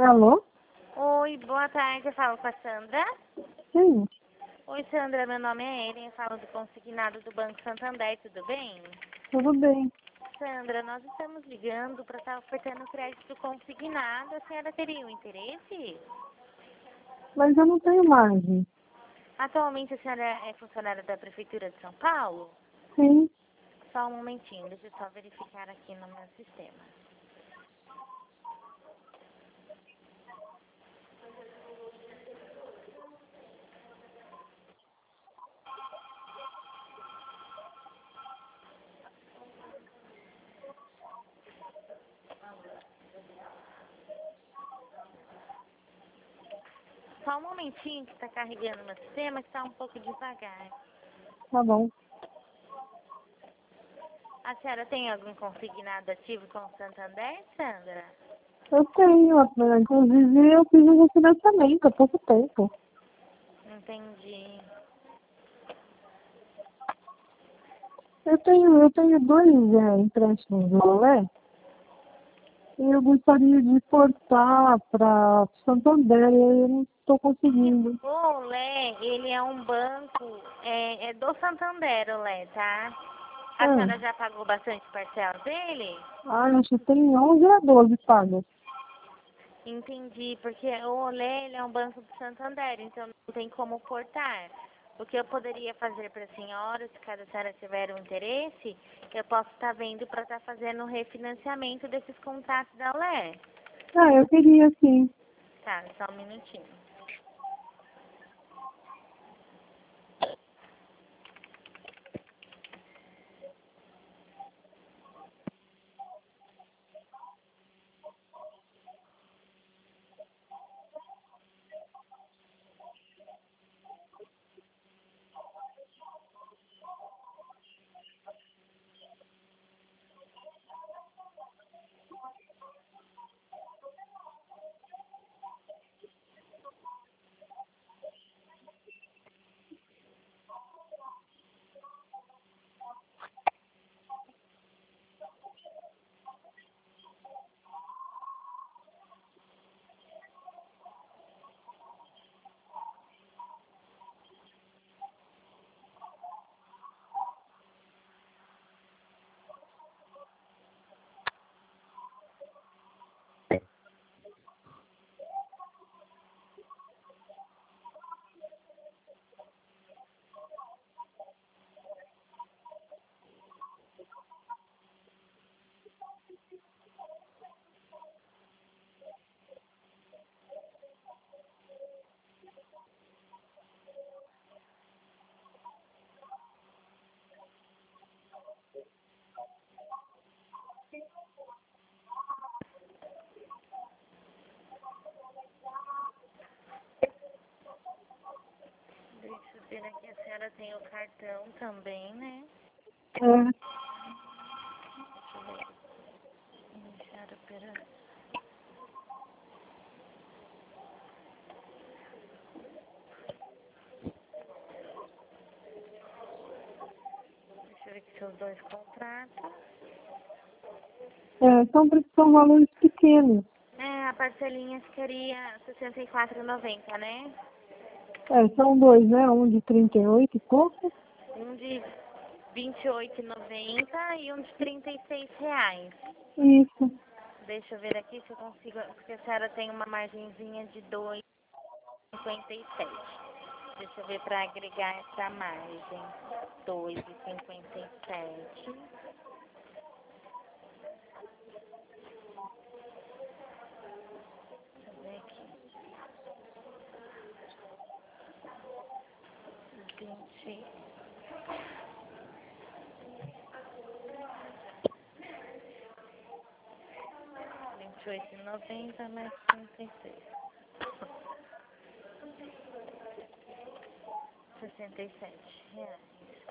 Alô? Oi, boa tarde, eu falo com a Sandra. Sim, Oi, Sandra, meu nome é Ellen, eu falo do consignado do Banco Santander, tudo bem? tudo bem. Sandra, nós estamos ligando para estar ofertando crédito consignado, a senhora teria um interesse? Mas eu não tenho margem. Atualmente a senhora é funcionária da Prefeitura de São Paulo? Sim, Só um momentinho, deixa eu só verificar aqui no meu sistema. Só um momentinho que está carregando meu sistema, que está um pouco devagar. tá bom. A senhora tem algum consignado ativo com o Santander, Sandra? Eu tenho, inclusive eu fiz um financiamento há pouco tempo. Entendi. Eu tenho dois empréstimos do Olé e eu gostaria de portar para Santander e eu não estou conseguindo. O Olé, ele é um banco, é do Santander, Olé, tá? A Ah, senhora já pagou bastante parcela dele? acho que tem 11 a 12 pagas. Entendi, porque o Olé, ele é um banco do Santander, então não tem como portar. O que eu poderia fazer para a senhora, se caso a senhora tiver um interesse, eu posso estar vendo para estar fazendo um refinanciamento desses contratos da Olé. Ah, eu queria sim. Tá, só um minutinho. Deixa eu ver aqui, a senhora tem o cartão também, né? É, Deixa eu ver. Iniciar a operação. Deixa eu ver aqui seus dois contratos. são valores pequenos. A parcelinha ficaria R$ 64,90, né? São dois, né? Um de 38 e pouco. Um de R$ 28,90 e um de R$ 36 reais. Isso. Deixa eu ver aqui se eu consigo, porque a senhora tem uma margenzinha de 2,57. Deixa eu ver para agregar essa margem. 2,57. Deixa eu ver aqui. 20. 28,90 mais 36. 67 reais.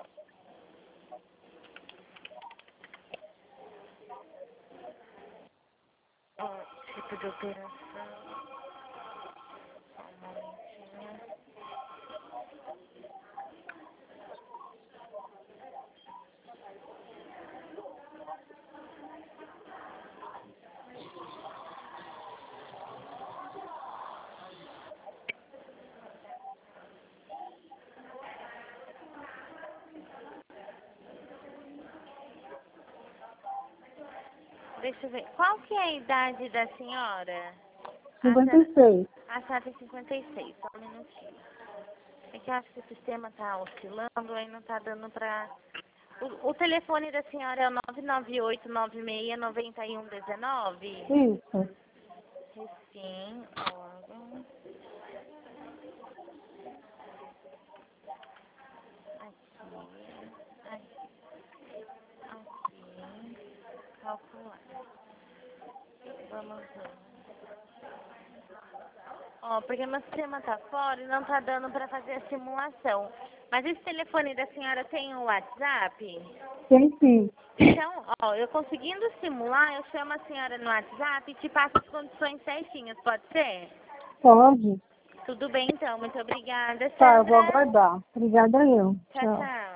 Ó, tipo de operação. Só um momentinho. Deixa eu ver. Qual que é a idade da senhora? 56. A senhora tem 56, só um minutinho. É que eu acho que o sistema tá oscilando, aí não tá dando pra... O telefone da senhora é o 998969119? Isso. Sim, órgão. Aqui. Calcular. Vamos ver. Ó, porque meu sistema tá fora e não tá dando pra fazer a simulação. Mas esse telefone da senhora tem o WhatsApp? Tem sim. Então, ó, eu conseguindo simular, eu chamo a senhora no WhatsApp e te passo as condições certinhas, pode ser? Pode. Tudo bem então, muito obrigada, Tá, eu vou Sandra. aguardar. Obrigada eu. Tchau, Tchau. tchau.